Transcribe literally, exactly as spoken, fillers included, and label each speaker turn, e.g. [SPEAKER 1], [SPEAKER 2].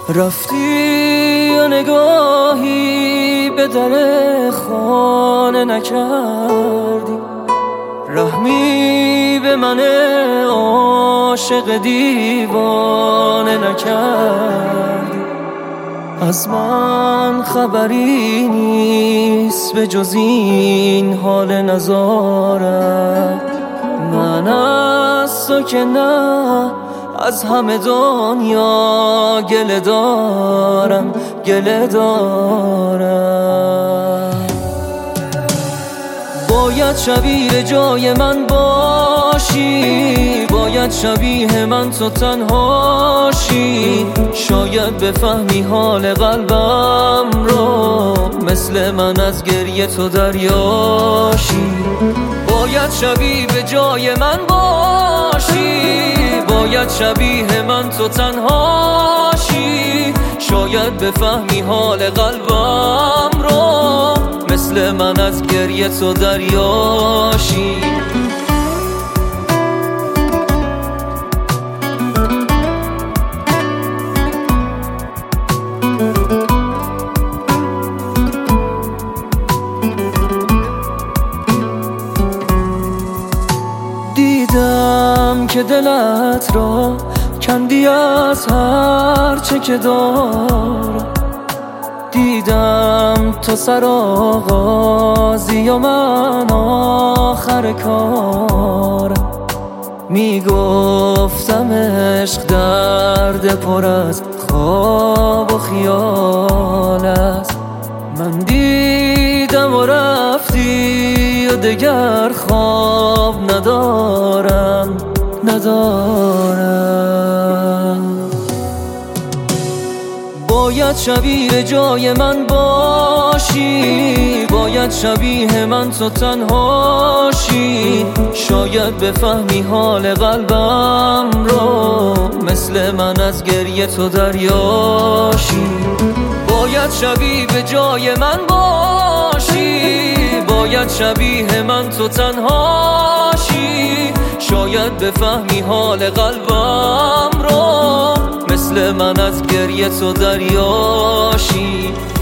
[SPEAKER 1] رفتی و نگاهی به در خانه نکردی، رحمی به من عاشق دیوانه نکردی. از من خبری نیست به جز این حال نزارم، من از تو که نه از همه دنیا گله دارم، گله دارم. باید شبیه جای من باشی، باید شبیه من تو تنهاشی، شاید بفهمی حال قلبم رو، مثل من از گریه تو دریاشی. باید شبیه به جای من باشی، باید شبیه من تو تنهاشی، شاید بفهمی حال قلبم رو، مثل من از گریه تو دریاشی. دیدم که دلت را کندی از هر چه که دارم، دیدم تو سر آغازی و من آخر کارم. میگفتم عشق درد پر از خواب و خیال است، من دیدم و رفتی و دگر خواب ندارم، ندارم. باید شبیه جای من باشی، باید شبیه من تو تنهاشی، شاید بفهمی حال قلبم رو، مثل من از گریه تو دریاشی. باید شبیه به جای من باشی، باید شبیه من تو تنهاشی، شاید بفهمی حال قلبم رو، مثل من از گریه تو دریاشی.